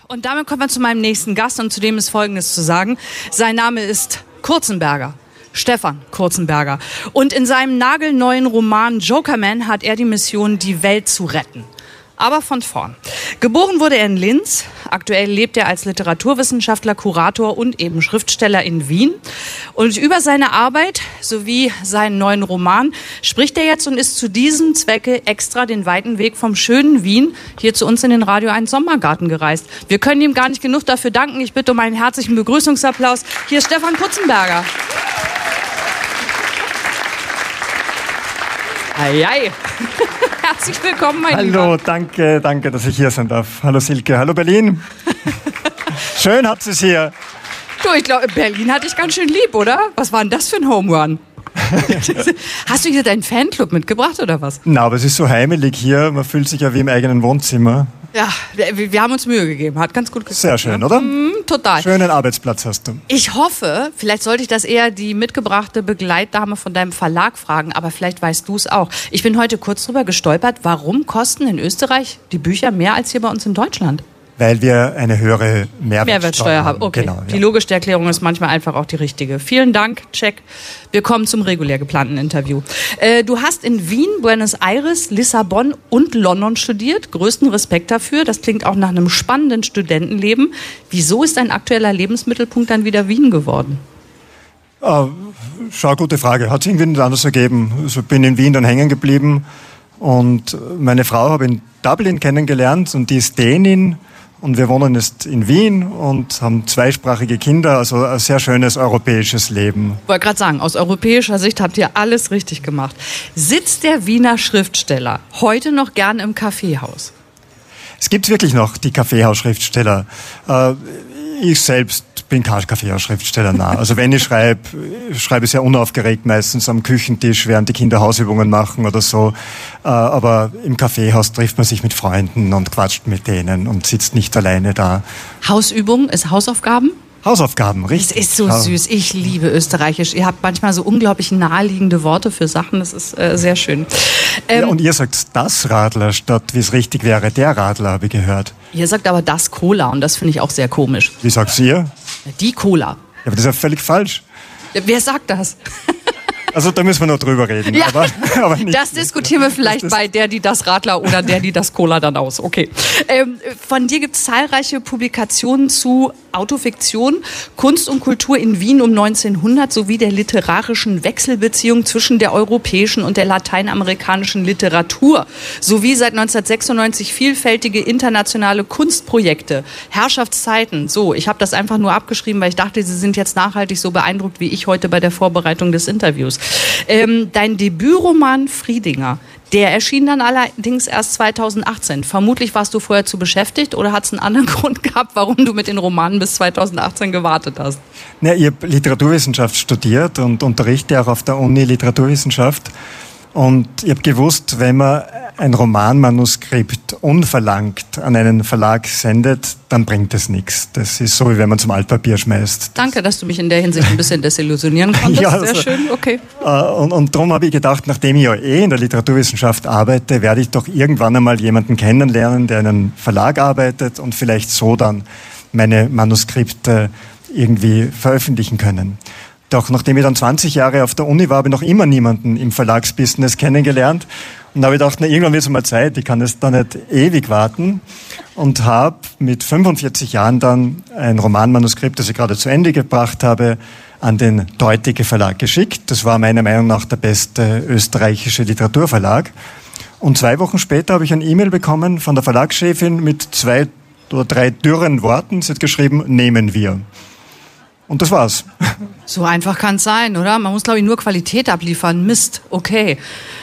Und damit kommen wir zu meinem nächsten Gast und zu dem ist Folgendes zu sagen. Sein Name ist Kurzenberger. Stefan Kurzenberger. Und in seinem nagelneuen Roman Jokerman hat er die Mission, die Welt zu retten. Aber von vorn. Geboren wurde er in Linz. Aktuell lebt er als Literaturwissenschaftler, Kurator und eben Schriftsteller in Wien. Und über seine Arbeit sowie seinen neuen Roman spricht er jetzt und ist zu diesem Zwecke extra den weiten Weg vom schönen Wien hier zu uns in den Radio 1 Sommergarten gereist. Wir können ihm gar nicht genug dafür danken. Ich bitte um einen herzlichen Begrüßungsapplaus. Hier ist Stefan Kurzenberger. Eiei. Herzlich willkommen, mein Lieber. Hallo, danke, dass ich hier sein darf. Hallo Silke, hallo Berlin. Schön habt ihr es hier. Du, ich glaube, Berlin hat dich ganz schön lieb, oder? Was war denn das für ein Home Run? Hast du hier deinen Fanclub mitgebracht, oder was? Na, aber es ist so heimelig hier, man fühlt sich ja wie im eigenen Wohnzimmer. Ja, wir haben uns Mühe gegeben, hat ganz gut geklappt. Sehr schön, oder? Total. Schönen Arbeitsplatz hast du. Ich hoffe, vielleicht sollte ich das eher die mitgebrachte Begleitdame von deinem Verlag fragen, aber vielleicht weißt du es auch. Ich bin heute kurz drüber gestolpert, warum kosten in Österreich die Bücher mehr als hier bei uns in Deutschland? Weil wir eine höhere Mehrwertsteuer haben. Okay, genau, ja. Die logische Erklärung ist manchmal einfach auch die richtige. Vielen Dank, check. Wir kommen zum regulär geplanten Interview. Du hast in Wien, Buenos Aires, Lissabon und London studiert. Größten Respekt dafür. Das klingt auch nach einem spannenden Studentenleben. Wieso ist dein aktueller Lebensmittelpunkt dann wieder Wien geworden? Schau, gute Frage. Hat sich irgendwie nicht anders ergeben. Also bin in Wien dann hängen geblieben und meine Frau habe ich in Dublin kennengelernt und die ist Dänin. Und wir wohnen jetzt in Wien und haben zweisprachige Kinder, also ein sehr schönes europäisches Leben. Ich wollte gerade sagen, aus europäischer Sicht habt ihr alles richtig gemacht. Sitzt der Wiener Schriftsteller heute noch gern im Kaffeehaus? Es gibt wirklich noch die Kaffeehaus-Schriftsteller. Ich selbst bin kein Kaffeehaus-Schriftsteller, nein. Also wenn ich schreibe ich sehr unaufgeregt, meistens am Küchentisch, während die Kinder Hausübungen machen oder so. Aber im Kaffeehaus trifft man sich mit Freunden und quatscht mit denen und sitzt nicht alleine da. Hausübung ist Hausaufgaben? Hausaufgaben, richtig. Es ist so süß. Ich liebe Österreichisch. Ihr habt manchmal so unglaublich naheliegende Worte für Sachen. Das ist sehr schön. Ja, und ihr sagt das Radler statt, wie es richtig wäre, der Radler, habe ich gehört. Ihr sagt aber das Cola und das finde ich auch sehr komisch. Wie sagt's ihr? Die Cola. Ja, aber das ist ja völlig falsch. Wer sagt das? Also da müssen wir noch drüber reden. Ja, aber nicht, das diskutieren wir vielleicht bei der, die das Radler oder der, die das Cola dann aus. Okay. Von dir gibt es zahlreiche Publikationen zu Autofiktion, Kunst und Kultur in Wien um 1900 sowie der literarischen Wechselbeziehung zwischen der europäischen und der lateinamerikanischen Literatur sowie seit 1996 vielfältige internationale Kunstprojekte, Herrschaftszeiten. So, ich habe das einfach nur abgeschrieben, weil ich dachte, Sie sind jetzt nachhaltig so beeindruckt wie ich heute bei der Vorbereitung des Interviews. Dein Debütroman Friedinger, der erschien dann allerdings erst 2018. Vermutlich warst du vorher zu beschäftigt oder hat es einen anderen Grund gehabt, warum du mit den Romanen bis 2018 gewartet hast? Ja, ich habe Literaturwissenschaft studiert und unterrichte auch auf der Uni Literaturwissenschaft. Und ich habe gewusst, wenn man ein Romanmanuskript unverlangt an einen Verlag sendet, dann bringt es nichts. Das ist so, wie wenn man zum Altpapier schmeißt. Danke, dass du mich in der Hinsicht ein bisschen desillusionieren konntest. Ja, sehr schön, okay. Und darum habe ich gedacht, nachdem ich ja in der Literaturwissenschaft arbeite, werde ich doch irgendwann einmal jemanden kennenlernen, der in einem Verlag arbeitet und vielleicht so dann meine Manuskripte irgendwie veröffentlichen können. Doch nachdem ich dann 20 Jahre auf der Uni war, habe ich noch immer niemanden im Verlagsbusiness kennengelernt. Und da habe ich gedacht, na, irgendwann wird es mal Zeit, ich kann jetzt da nicht ewig warten. Und habe mit 45 Jahren dann ein Romanmanuskript, das ich gerade zu Ende gebracht habe, an den Deutige Verlag geschickt. Das war meiner Meinung nach der beste österreichische Literaturverlag. Und 2 Wochen später habe ich ein E-Mail bekommen von der Verlagschefin mit 2 oder 3 dürren Worten. Sie hat geschrieben, nehmen wir. Und das war's. So einfach kann es sein, oder? Man muss, glaube ich, nur Qualität abliefern. Mist, okay.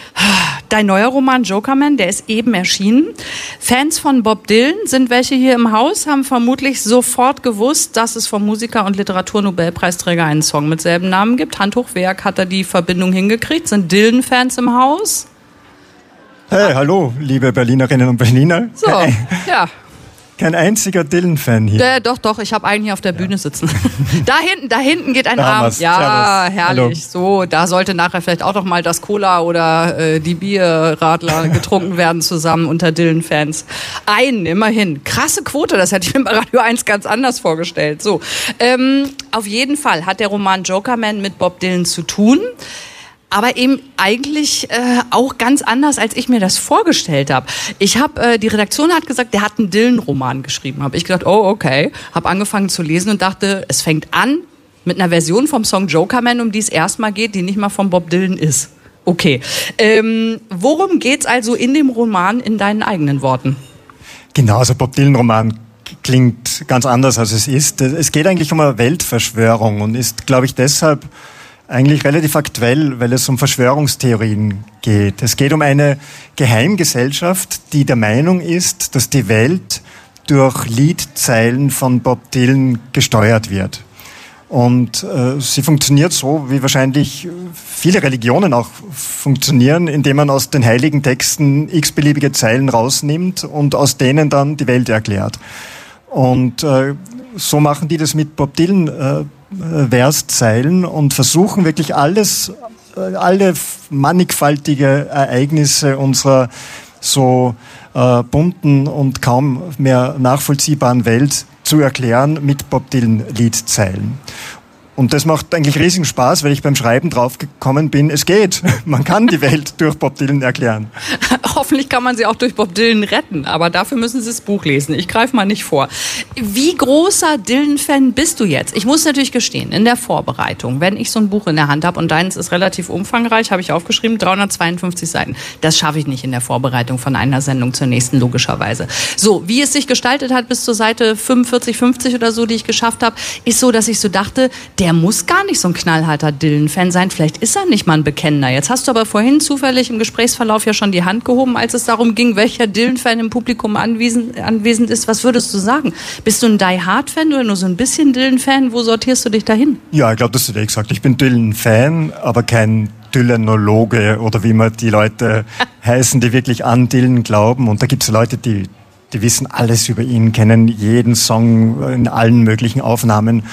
Dein neuer Roman Jokerman, der ist eben erschienen. Fans von Bob Dylan sind welche hier im Haus, haben vermutlich sofort gewusst, dass es vom Musiker und Literaturnobelpreisträger einen Song mit selben Namen gibt. Hand hoch, wer hat da die Verbindung hingekriegt? Sind Dylan-Fans im Haus? Hey, hallo, liebe Berlinerinnen und Berliner. So, hey. Ja. Kein einziger Dylan-Fan hier. Doch, ich habe einen hier auf der Bühne sitzen. Da hinten geht ein Arm. Ja, Servus. herrlich. Hallo. So, da sollte nachher vielleicht auch noch mal das Cola oder die Bierradler getrunken werden zusammen unter Dylan-Fans. Immerhin. Krasse Quote, das hätte ich mir bei Radio 1 ganz anders vorgestellt. So, auf jeden Fall hat der Roman Jokerman mit Bob Dylan zu tun. Aber eben eigentlich auch ganz anders, als ich mir das vorgestellt habe. Die Redaktion hat gesagt, der hat einen Dylan-Roman geschrieben. Habe ich gedacht, oh, okay. Habe angefangen zu lesen und dachte, es fängt an mit einer Version vom Song Jokerman, um die es erstmal geht, die nicht mal von Bob Dylan ist. Okay. Worum geht's also in dem Roman in deinen eigenen Worten? Genau, also Bob Dylan-Roman klingt ganz anders, als es ist. Es geht eigentlich um eine Weltverschwörung und ist, glaube ich, deshalb eigentlich relativ aktuell, weil es um Verschwörungstheorien geht. Es geht um eine Geheimgesellschaft, die der Meinung ist, dass die Welt durch Liedzeilen von Bob Dylan gesteuert wird. Und sie funktioniert so, wie wahrscheinlich viele Religionen auch funktionieren, indem man aus den heiligen Texten x-beliebige Zeilen rausnimmt und aus denen dann die Welt erklärt. Und so machen die das mit Bob Dylan Verszeilen und versuchen wirklich alle mannigfaltige Ereignisse unserer so bunten und kaum mehr nachvollziehbaren Welt zu erklären mit Bob Dylan Liedzeilen. Und das macht eigentlich riesigen Spaß, weil ich beim Schreiben draufgekommen bin, es geht. Man kann die Welt durch Bob Dylan erklären. Hoffentlich kann man sie auch durch Bob Dylan retten, aber dafür müssen Sie das Buch lesen. Ich greife mal nicht vor. Wie großer Dylan-Fan bist du jetzt? Ich muss natürlich gestehen, in der Vorbereitung, wenn ich so ein Buch in der Hand habe und deins ist relativ umfangreich, habe ich aufgeschrieben, 352 Seiten. Das schaffe ich nicht in der Vorbereitung von einer Sendung zur nächsten, logischerweise. So, wie es sich gestaltet hat bis zur Seite 45, 50 oder so, die ich geschafft habe, ist so, dass ich so dachte, der muss gar nicht so ein knallharter Dylan-Fan sein. Vielleicht ist er nicht mal ein Bekennender. Jetzt hast du aber vorhin zufällig im Gesprächsverlauf ja schon die Hand gehoben, als es darum ging, welcher Dylan-Fan im Publikum anwesend ist. Was würdest du sagen? Bist du ein Die-Hard-Fan oder nur so ein bisschen Dylan-Fan? Wo sortierst du dich dahin? Ja, ich glaube, das hast du dir gesagt. Ich bin Dylan-Fan, aber kein Dylanologe oder wie immer die Leute heißen, die wirklich an Dylan glauben. Und da gibt es Leute, die wissen alles über ihn, kennen jeden Song in allen möglichen Aufnahmen.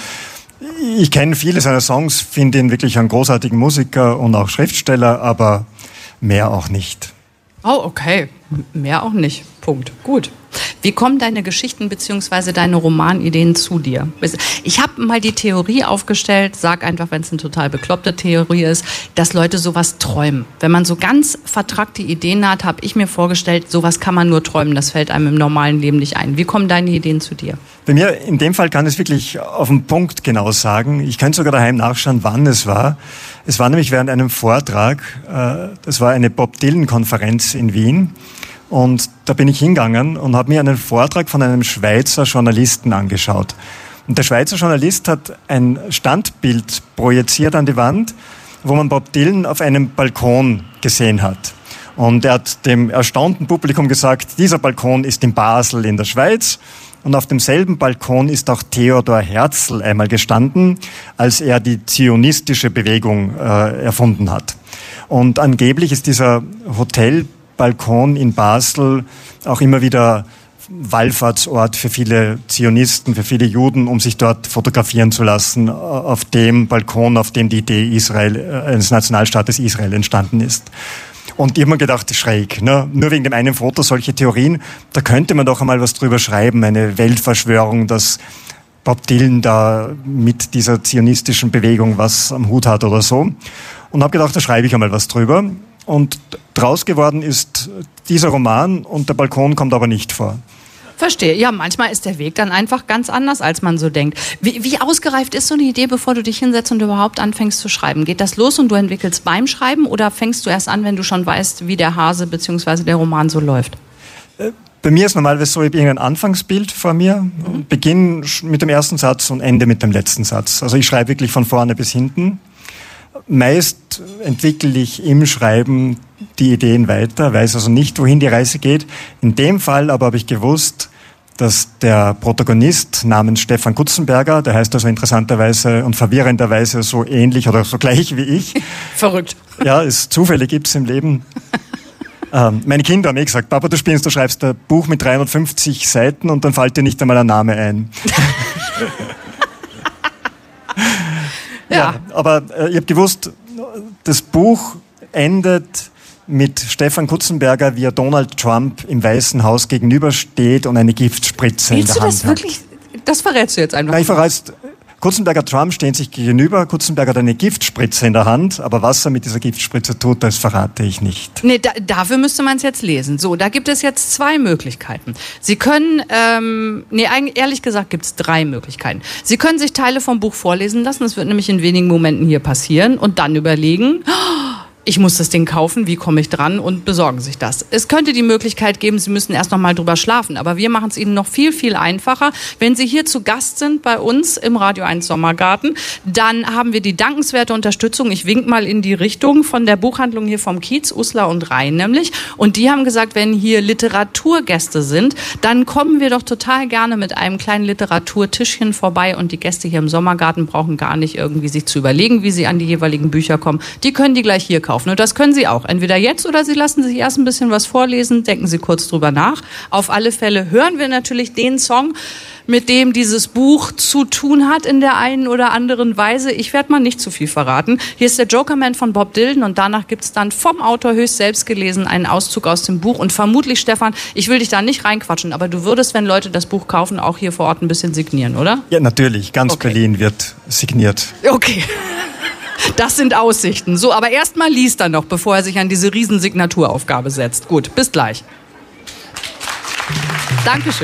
Ich kenne viele seiner Songs, finde ihn wirklich einen großartigen Musiker und auch Schriftsteller, aber mehr auch nicht. Oh, okay. Mehr auch nicht. Punkt. Gut. Wie kommen deine Geschichten bzw. deine Romanideen zu dir? Ich habe mal die Theorie aufgestellt, sag einfach, wenn es eine total bekloppte Theorie ist, dass Leute sowas träumen. Wenn man so ganz vertrackte Ideen hat, habe ich mir vorgestellt, sowas kann man nur träumen, das fällt einem im normalen Leben nicht ein. Wie kommen deine Ideen zu dir? Bei mir, in dem Fall kann ich es wirklich auf den Punkt genau sagen. Ich könnte sogar daheim nachschauen, wann es war. Es war nämlich während einem Vortrag, das war eine Bob Dylan-Konferenz in Wien. Und da bin ich hingegangen und habe mir einen Vortrag von einem Schweizer Journalisten angeschaut. Und der Schweizer Journalist hat ein Standbild projiziert an die Wand, wo man Bob Dylan auf einem Balkon gesehen hat. Und er hat dem erstaunten Publikum gesagt, dieser Balkon ist in Basel in der Schweiz. Und auf demselben Balkon ist auch Theodor Herzl einmal gestanden, als er die zionistische Bewegung erfunden hat. Und angeblich ist dieser Hotelbalkon in Basel auch immer wieder Wallfahrtsort für viele Zionisten, für viele Juden, um sich dort fotografieren zu lassen, auf dem Balkon, auf dem die Idee eines Nationalstaates Israel entstanden ist. Und ich habe mir gedacht, schräg, ne? Nur wegen dem einen Foto solche Theorien, da könnte man doch einmal was drüber schreiben, eine Weltverschwörung, dass Bob Dylan da mit dieser zionistischen Bewegung was am Hut hat oder so. Und habe gedacht, da schreibe ich einmal was drüber. Und draus geworden ist dieser Roman und der Balkon kommt aber nicht vor. Verstehe. Ja, manchmal ist der Weg dann einfach ganz anders, als man so denkt. Wie ausgereift ist so eine Idee, bevor du dich hinsetzt und überhaupt anfängst zu schreiben? Geht das los und du entwickelst beim Schreiben oder fängst du erst an, wenn du schon weißt, wie der Hase bzw. der Roman so läuft? Bei mir ist normalerweise so, ich habe irgendein Anfangsbild vor mir, beginne mit dem ersten Satz und ende mit dem letzten Satz. Also ich schreibe wirklich von vorne bis hinten. Meist entwickle ich im Schreiben die Ideen weiter, weiß also nicht, wohin die Reise geht. In dem Fall aber habe ich gewusst, dass der Protagonist namens Stefan Kutzenberger, der heißt also interessanterweise und verwirrenderweise so ähnlich oder so gleich wie ich. Verrückt. Ja, Zufälle gibt's im Leben. Meine Kinder haben gesagt, Papa, du spinnst, du schreibst ein Buch mit 350 Seiten und dann fällt dir nicht einmal ein Name ein. Ja, aber ich habe gewusst, das Buch endet mit Stefan Kutzenberger, wie er Donald Trump im Weißen Haus gegenübersteht und eine Giftspritze in der Hand hat. Willst du das wirklich? Das verrätst du jetzt einfach. Nein, ich verrate. Kutzenberger, Trump stehen sich gegenüber. Kutzenberger hat eine Giftspritze in der Hand, aber was er mit dieser Giftspritze tut, das verrate ich nicht. Nee, dafür müsste man es jetzt lesen. So, da gibt es jetzt zwei Möglichkeiten. Sie können, ehrlich gesagt gibt es 3 Möglichkeiten. Sie können sich Teile vom Buch vorlesen lassen, das wird nämlich in wenigen Momenten hier passieren, und dann überlegen, ich muss das Ding kaufen, wie komme ich dran, und besorgen sich das. Es könnte die Möglichkeit geben, Sie müssen erst noch mal drüber schlafen, aber wir machen es Ihnen noch viel, viel einfacher. Wenn Sie hier zu Gast sind bei uns im Radio 1 Sommergarten, dann haben wir die dankenswerte Unterstützung, ich wink mal in die Richtung, von der Buchhandlung hier vom Kiez, Uslar und Rhein nämlich, und die haben gesagt, wenn hier Literaturgäste sind, dann kommen wir doch total gerne mit einem kleinen Literaturtischchen vorbei, und die Gäste hier im Sommergarten brauchen gar nicht irgendwie sich zu überlegen, wie sie an die jeweiligen Bücher kommen. Die können die gleich hier kaufen. Und das können Sie auch. Entweder jetzt oder Sie lassen sich erst ein bisschen was vorlesen, denken Sie kurz drüber nach. Auf alle Fälle hören wir natürlich den Song, mit dem dieses Buch zu tun hat in der einen oder anderen Weise. Ich werde mal nicht zu viel verraten. Hier ist der Jokerman von Bob Dylan, und danach gibt es dann vom Autor höchst selbst gelesen einen Auszug aus dem Buch. Und vermutlich, Stefan, ich will dich da nicht reinquatschen, aber du würdest, wenn Leute das Buch kaufen, auch hier vor Ort ein bisschen signieren, oder? Ja, natürlich. Ganz okay. Berlin wird signiert. Okay. Das sind Aussichten. So, aber erstmal liest er noch, bevor er sich an diese riesen Signaturaufgabe setzt. Gut, bis gleich. Dankeschön.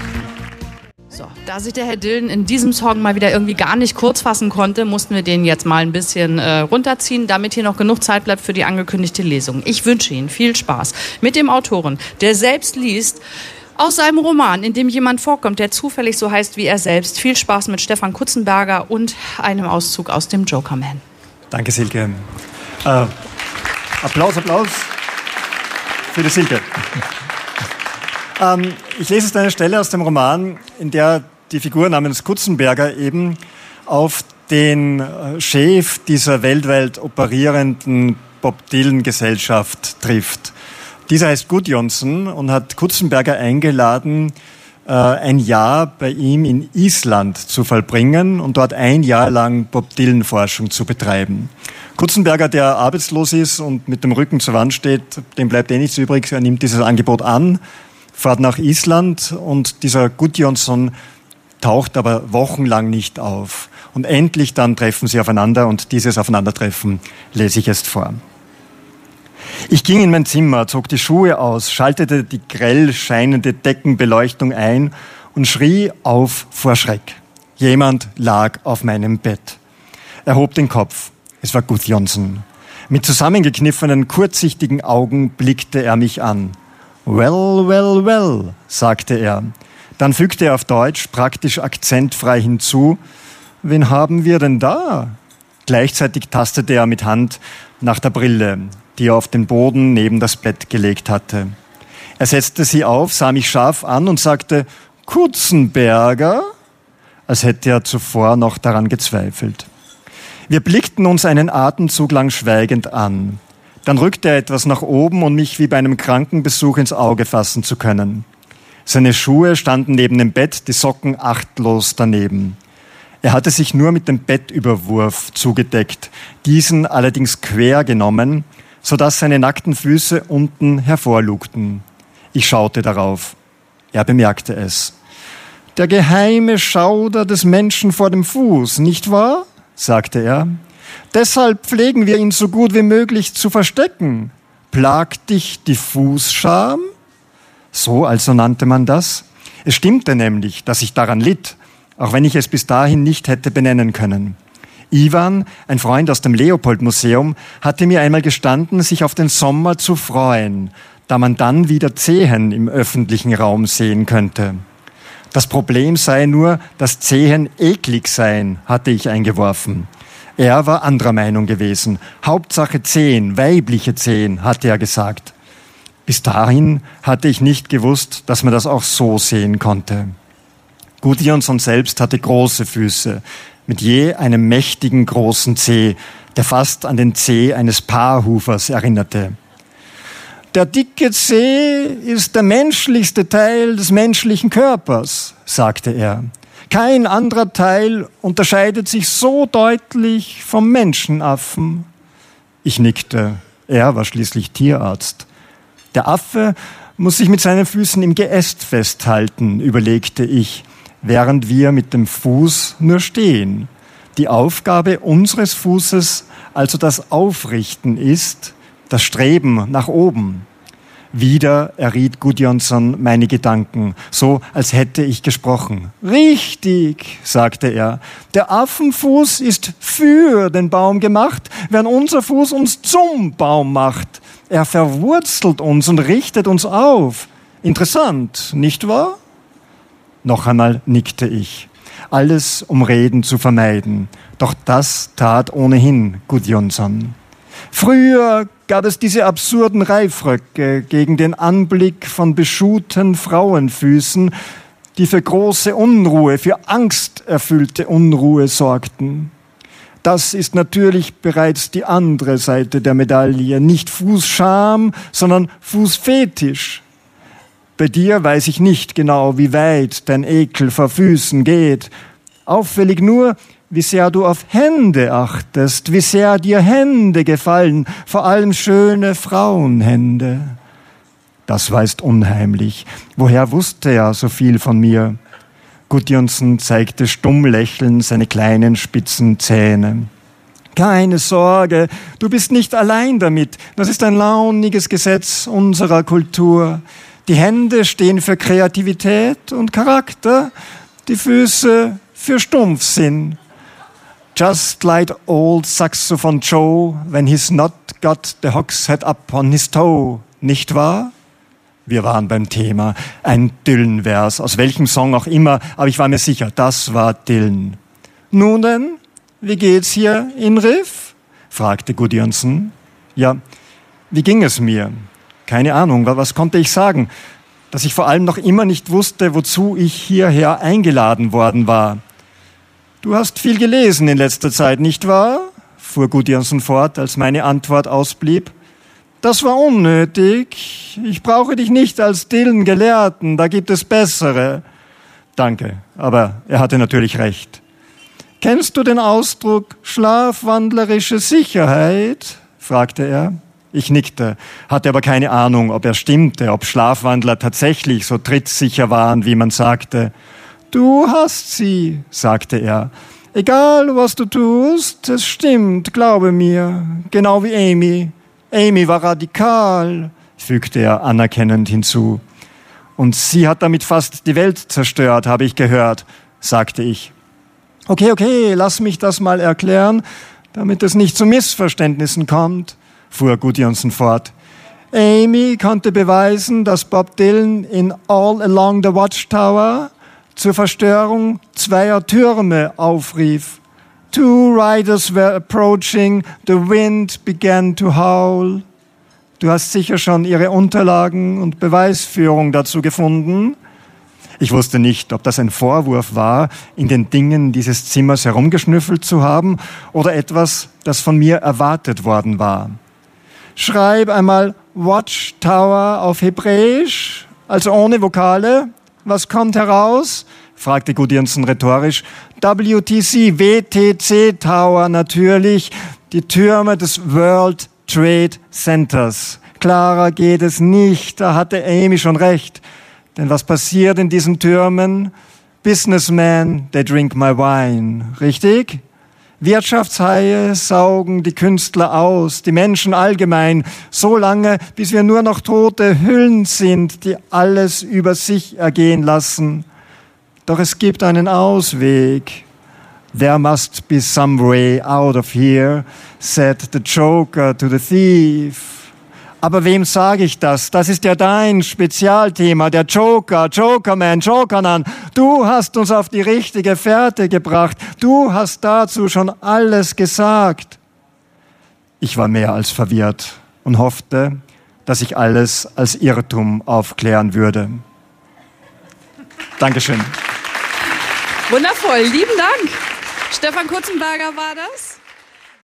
So, da sich der Herr Dylan in diesem Song mal wieder irgendwie gar nicht kurz fassen konnte, mussten wir den jetzt mal ein bisschen runterziehen, damit hier noch genug Zeit bleibt für die angekündigte Lesung. Ich wünsche Ihnen viel Spaß mit dem Autoren, der selbst liest, aus seinem Roman, in dem jemand vorkommt, der zufällig so heißt wie er selbst. Viel Spaß mit Stefan Kutzenberger und einem Auszug aus dem Jokerman. Danke, Silke. Applaus für die Silke. Ich lese jetzt eine Stelle aus dem Roman, in der die Figur namens Kutzenberger eben auf den Chef dieser weltweit operierenden Bob Dylan-Gesellschaft trifft. Dieser heißt Gudjonsson und hat Kutzenberger eingeladen, ein Jahr bei ihm in Island zu vollbringen und dort ein Jahr lang Bob Dylan-Forschung zu betreiben. Kutzenberger, der arbeitslos ist und mit dem Rücken zur Wand steht, dem bleibt nichts übrig, er nimmt dieses Angebot an, fährt nach Island, und dieser Gudjonsson taucht aber wochenlang nicht auf. Und endlich dann treffen sie aufeinander, und dieses Aufeinandertreffen lese ich jetzt vor. Ich ging in mein Zimmer, zog die Schuhe aus, schaltete die grell scheinende Deckenbeleuchtung ein und schrie auf vor Schreck. Jemand lag auf meinem Bett. Er hob den Kopf. Es war Gudjonsson. Mit zusammengekniffenen, kurzsichtigen Augen blickte er mich an. Well, well, well, sagte er. Dann fügte er auf Deutsch praktisch akzentfrei hinzu. Wen haben wir denn da? Gleichzeitig tastete er mit Hand nach der Brille, die er auf den Boden neben das Bett gelegt hatte. Er setzte sie auf, sah mich scharf an und sagte, Kutzenberger? Als hätte er zuvor noch daran gezweifelt. Wir blickten uns einen Atemzug lang schweigend an. Dann rückte er etwas nach oben, um mich wie bei einem Krankenbesuch ins Auge fassen zu können. Seine Schuhe standen neben dem Bett, die Socken achtlos daneben. Er hatte sich nur mit dem Bettüberwurf zugedeckt, diesen allerdings quer genommen, sodass seine nackten Füße unten hervorlugten. Ich schaute darauf. Er bemerkte es. Der geheime Schauder des Menschen vor dem Fuß, nicht wahr? Sagte er. Deshalb pflegen wir ihn so gut wie möglich zu verstecken. Plagt dich die Fußscham? So also nannte man das. Es stimmte nämlich, dass ich daran litt, auch wenn ich es bis dahin nicht hätte benennen können. Ivan, ein Freund aus dem Leopold-Museum, hatte mir einmal gestanden, sich auf den Sommer zu freuen, da man dann wieder Zehen im öffentlichen Raum sehen könnte. Das Problem sei nur, dass Zehen eklig seien, hatte ich eingeworfen. Er war anderer Meinung gewesen. Hauptsache Zehen, weibliche Zehen, hatte er gesagt. Bis dahin hatte ich nicht gewusst, dass man das auch so sehen konnte. Gudjonsson selbst hatte große Füße, mit je einem mächtigen großen Zeh, der fast an den Zeh eines Paarhufers erinnerte. Der dicke Zeh ist der menschlichste Teil des menschlichen Körpers, sagte er. Kein anderer Teil unterscheidet sich so deutlich vom Menschenaffen. Ich nickte. Er war schließlich Tierarzt. Der Affe muss sich mit seinen Füßen im Geäst festhalten, überlegte ich, während wir mit dem Fuß nur stehen. Die Aufgabe unseres Fußes, also das Aufrichten ist, das Streben nach oben. Wieder erriet Gudjonsson meine Gedanken, so als hätte ich gesprochen. Richtig, sagte er, der Affenfuß ist für den Baum gemacht, während unser Fuß uns zum Baum macht. Er verwurzelt uns und richtet uns auf. Interessant, nicht wahr? Noch einmal nickte ich. Alles, um Reden zu vermeiden. Doch das tat ohnehin Gudjonsson. Früher gab es diese absurden Reifröcke gegen den Anblick von beschuhten Frauenfüßen, die für große Unruhe, für angsterfüllte Unruhe sorgten. Das ist natürlich bereits die andere Seite der Medaille. Nicht Fußscham, sondern Fußfetisch. Bei dir weiß ich nicht genau, wie weit dein Ekel vor Füßen geht. Auffällig nur, wie sehr du auf Hände achtest, wie sehr dir Hände gefallen, vor allem schöne Frauenhände. Das war ist unheimlich. Woher wusste er so viel von mir? Gudjonsson zeigte stumm lächelnd seine kleinen spitzen Zähne. Keine Sorge, du bist nicht allein damit. Das ist ein launiges Gesetz unserer Kultur. Die Hände stehen für Kreativität und Charakter, die Füße für Stumpfsinn. Just like old Saxophone Joe, when he's not got the hogshead up on his toe. Nicht wahr? Wir waren beim Thema. Ein Dylan-Vers, aus welchem Song auch immer, aber ich war mir sicher, das war Dylan. Nun denn, wie geht's hier in Riff? Fragte Gudjonsson. Ja, wie ging es mir? Keine Ahnung, was konnte ich sagen? Dass ich vor allem noch immer nicht wusste, wozu ich hierher eingeladen worden war. Du hast viel gelesen in letzter Zeit, nicht wahr? Fuhr Gudjonsson fort, als meine Antwort ausblieb. Das war unnötig. Ich brauche dich nicht als Dylan-Gelehrten, da gibt es bessere. Danke, aber er hatte natürlich recht. Kennst du den Ausdruck schlafwandlerische Sicherheit? Fragte er. Ich nickte, hatte aber keine Ahnung, ob er stimmte, ob Schlafwandler tatsächlich so trittsicher waren, wie man sagte. Du hast sie, sagte er. Egal, was du tust, es stimmt, glaube mir. Genau wie Amy. Amy war radikal, fügte er anerkennend hinzu. Und sie hat damit fast die Welt zerstört, habe ich gehört, sagte ich. Okay, lass mich das mal erklären, damit es nicht zu Missverständnissen kommt, fuhr Gudjonsson fort. Amy konnte beweisen, dass Bob Dylan in All Along the Watchtower zur Verstörung zweier Türme aufrief. Two riders were approaching, the wind began to howl. Du hast sicher schon ihre Unterlagen und Beweisführung dazu gefunden. Ich wusste nicht, ob das ein Vorwurf war, in den Dingen dieses Zimmers herumgeschnüffelt zu haben oder etwas, das von mir erwartet worden war. Schreib einmal Watchtower auf Hebräisch, also ohne Vokale. Was kommt heraus? Fragte Gudjonsson rhetorisch. WTC, WTC Tower natürlich, die Türme des World Trade Centers. Klarer geht es nicht, da hatte Amy schon recht. Denn was passiert in diesen Türmen? Businessmen, they drink my wine. Richtig? Wirtschaftshaie saugen die Künstler aus, die Menschen allgemein, so lange, bis wir nur noch tote Hüllen sind, die alles über sich ergehen lassen. Doch es gibt einen Ausweg. There must be some way out of here, said the Joker to the thief. Aber wem sage ich das? Das ist ja dein Spezialthema, der Joker, Jokerman, Jokernan. Du hast uns auf die richtige Fährte gebracht. Du hast dazu schon alles gesagt. Ich war mehr als verwirrt und hoffte, dass ich alles als Irrtum aufklären würde. Dankeschön. Wundervoll, lieben Dank. Stefan Kurzenberger war das.